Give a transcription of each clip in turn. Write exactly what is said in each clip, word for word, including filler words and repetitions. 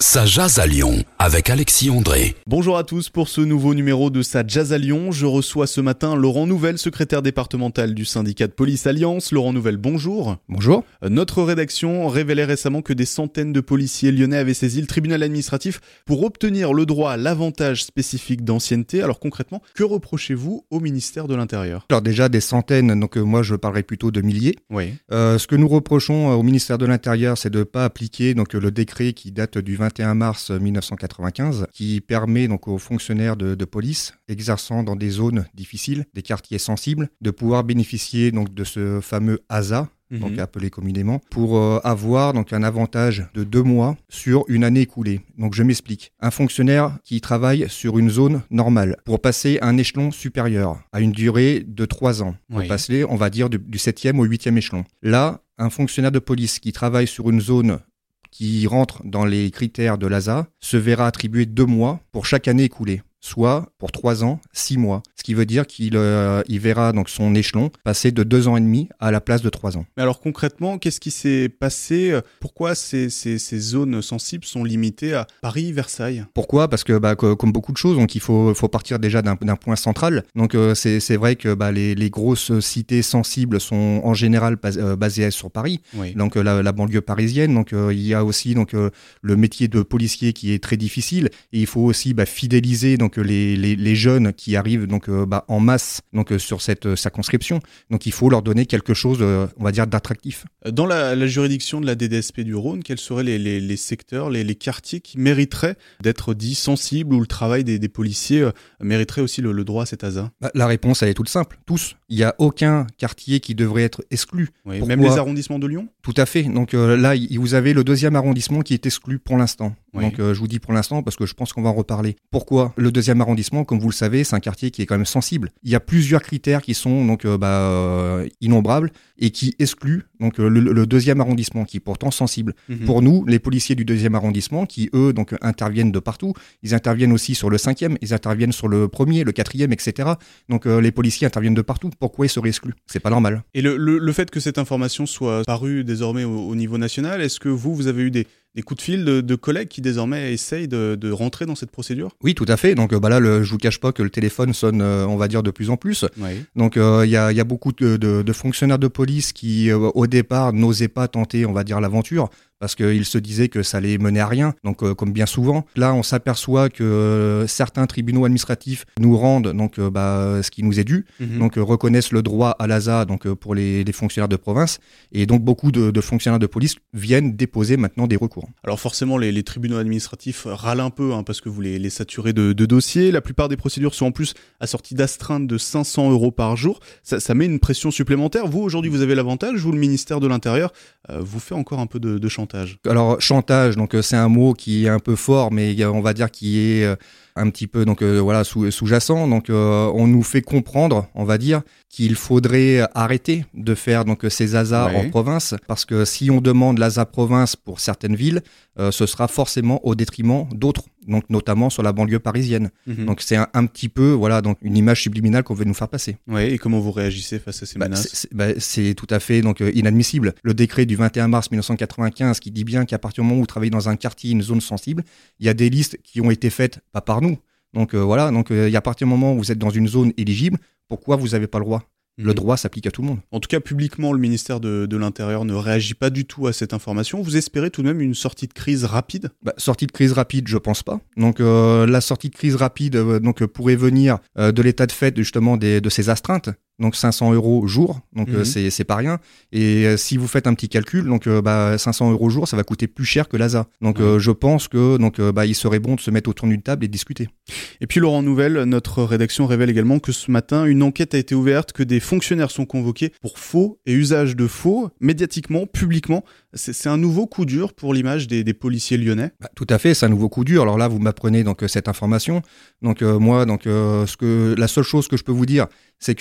Ça jase à Lyon avec Alexis André. Bonjour à tous, pour ce nouveau numéro de Ça jase à Lyon, je reçois ce matin Laurent Nouvel, secrétaire départemental du syndicat de police Alliance. Laurent Nouvel, bonjour. Bonjour. Notre rédaction révélait récemment que des centaines de policiers lyonnais avaient saisi le tribunal administratif pour obtenir le droit à l'avantage spécifique d'ancienneté. Alors concrètement, que reprochez-vous au ministère de l'Intérieur ? Alors déjà des centaines, donc euh, moi je parlerai plutôt de milliers. Oui. Euh, ce que nous reprochons euh, au ministère de l'Intérieur, c'est de ne pas appliquer donc le décret qui date du vingt et un mars mille neuf cent quatre-vingt-quinze, qui permet donc aux fonctionnaires de, de police exerçant dans des zones difficiles, des quartiers sensibles, de pouvoir bénéficier donc de ce fameux A S A. Mmh. Donc appelé communément, pour euh, avoir donc un avantage de deux mois sur une année écoulée. Donc je m'explique. Un fonctionnaire qui travaille sur une zone normale, pour passer à un échelon supérieur, à une durée de trois ans, pour oui. passer, on va dire, du, du septième au huitième échelon. Là, un fonctionnaire de police qui travaille sur une zone qui rentre dans les critères de l'A S A se verra attribuer deux mois pour chaque année écoulée, soit pour trois ans, six mois. Ce qui veut dire qu'il euh, il verra donc son échelon passer de deux ans et demi à la place de trois ans. Mais alors concrètement, qu'est-ce qui s'est passé ? Pourquoi ces, ces, ces zones sensibles sont limitées à Paris, Versailles ? Pourquoi ? Parce que bah, que, comme beaucoup de choses, donc il faut, faut partir déjà d'un, d'un point central. Donc euh, c'est, c'est vrai que bah, les, les grosses cités sensibles sont en général bas, euh, basées sur Paris. Oui. Donc euh, la, la banlieue parisienne. Donc euh, il y a aussi donc euh, le métier de policier qui est très difficile. Et il faut aussi bah, fidéliser donc les, les, les jeunes qui arrivent donc euh, bah, en masse donc euh, sur cette euh, circonscription. Donc il faut leur donner quelque chose, euh, on va dire, d'attractif. Dans la, la juridiction de la D D S P du Rhône, quels seraient les, les, les secteurs, les, les quartiers qui mériteraient d'être dits sensibles, où le travail des, des policiers euh, mériterait aussi le, le droit à cet A S A ? Bah, la réponse, elle est toute simple. Tous. Il n'y a aucun quartier qui devrait être exclu. Oui, même les arrondissements de Lyon ? Tout à fait. Donc euh, là, y, vous avez le deuxième arrondissement qui est exclu pour l'instant. Oui. Donc euh, je vous dis pour l'instant parce que je pense qu'on va en reparler. Pourquoi ? Le deuxième arrondissement, comme vous le savez, c'est un quartier qui est quand même sensible. Il y a plusieurs critères qui sont donc euh, bah, euh, innombrables et qui excluent donc euh, le, le deuxième arrondissement qui est pourtant sensible. Mm-hmm. Pour nous, les policiers du deuxième arrondissement qui eux donc interviennent de partout, ils interviennent aussi sur le cinquième, ils interviennent sur le premier, le quatrième, et cetera. Donc euh, les policiers interviennent de partout. Pourquoi ils seraient exclus ? C'est pas normal. Et le, le, le fait que cette information soit parue désormais au, au niveau national, est-ce que vous, vous avez eu des Des coups de fil de, de collègues qui désormais essayent de, de rentrer dans cette procédure ? Oui, tout à fait. Donc bah là, le, je vous cache pas que le téléphone sonne, euh, on va dire, de plus en plus. Oui. Donc il euh, y, a, y a beaucoup de, de, de fonctionnaires de police qui, euh, au départ, n'osaient pas tenter, on va dire, l'aventure, parce qu'ils se disaient que ça allait mener à rien, donc euh, comme bien souvent. Là, on s'aperçoit que euh, certains tribunaux administratifs nous rendent donc euh, bah, ce qui nous est dû, mmh. donc euh, reconnaissent le droit à l'A S A donc, euh, pour les, les fonctionnaires de province, et donc beaucoup de, de fonctionnaires de police viennent déposer maintenant des recours. Alors forcément, les, les tribunaux administratifs râlent un peu, hein, parce que vous les, les saturez de, de dossiers. La plupart des procédures sont en plus assorties d'astreintes de cinq cents euros par jour. Ça, ça met une pression supplémentaire. Vous, aujourd'hui, vous avez l'avantage, vous, le ministère de l'Intérieur, euh, vous fait encore un peu de, de chantage. Alors chantage, donc c'est un mot qui est un peu fort, mais on va dire qui est un petit peu donc euh, voilà sous, sous-jacent. Donc euh, on nous fait comprendre, on va dire, qu'il faudrait arrêter de faire donc ces A S A ouais. en province, parce que si on demande l'A S A province pour certaines villes, euh, ce sera forcément au détriment d'autres, donc notamment sur la banlieue parisienne. Mmh. Donc c'est un, un petit peu voilà donc une image subliminale qu'on veut nous faire passer. Ouais. Et comment vous réagissez face à ces bah, menaces ? c'est, bah, c'est tout à fait donc euh, inadmissible. Le décret du vingt et un mars mille neuf cent quatre-vingt-quinze qui dit bien qu'à partir du moment où vous travaillez dans un quartier, une zone sensible, il y a des listes qui ont été faites pas par nous. Donc euh, voilà, donc euh, à partir du moment où vous êtes dans une zone éligible, pourquoi vous n'avez pas le droit ? Le droit s'applique à tout le monde. En tout cas, publiquement, le ministère de, de l'Intérieur ne réagit pas du tout à cette information. Vous espérez tout de même une sortie de crise rapide ? bah, Sortie de crise rapide, je pense pas. Donc euh, la sortie de crise rapide euh, donc, pourrait venir euh, de l'état de fait justement des, de ces astreintes. Donc cinq cents euros jour, donc mmh. euh, c'est, c'est pas rien. Et euh, si vous faites un petit calcul, donc euh, bah, cinq cents euros jour, ça va coûter plus cher que l'A S A. Donc mmh. euh, je pense que donc euh, bah, il serait bon de se mettre autour d'une table et de discuter. Et puis Laurent Nouvel, notre rédaction révèle également que ce matin, une enquête a été ouverte, que des fonctionnaires sont convoqués pour faux et usage de faux, médiatiquement, publiquement. C'est, c'est un nouveau coup dur pour l'image des, des policiers lyonnais ? Bah, tout à fait, c'est un nouveau coup dur. Alors là, vous m'apprenez donc cette information. Donc euh, moi, donc euh, ce que la seule chose que je peux vous dire, c'est que pour l'instant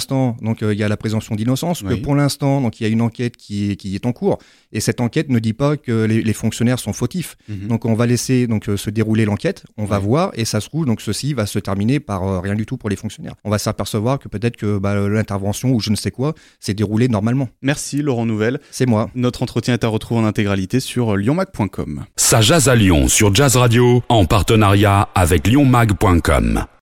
l'instant, donc euh, il y a la présomption d'innocence, Oui. que pour l'instant, donc il y a une enquête qui est, qui est en cours, et cette enquête ne dit pas que les, les fonctionnaires sont fautifs. Mhm. Donc on va laisser donc euh, se dérouler l'enquête, on va Ouais. voir, et ça se trouve donc ceci va se terminer par euh, rien du tout pour les fonctionnaires. On va s'apercevoir que peut-être que bah, l'intervention ou je ne sais quoi s'est déroulée normalement. Merci Laurent Nouvel. C'est moi. Notre entretien est à retrouver en intégralité sur lyon mag point com. Ça jase à Lyon sur Jazz Radio en partenariat avec lyon mag point com.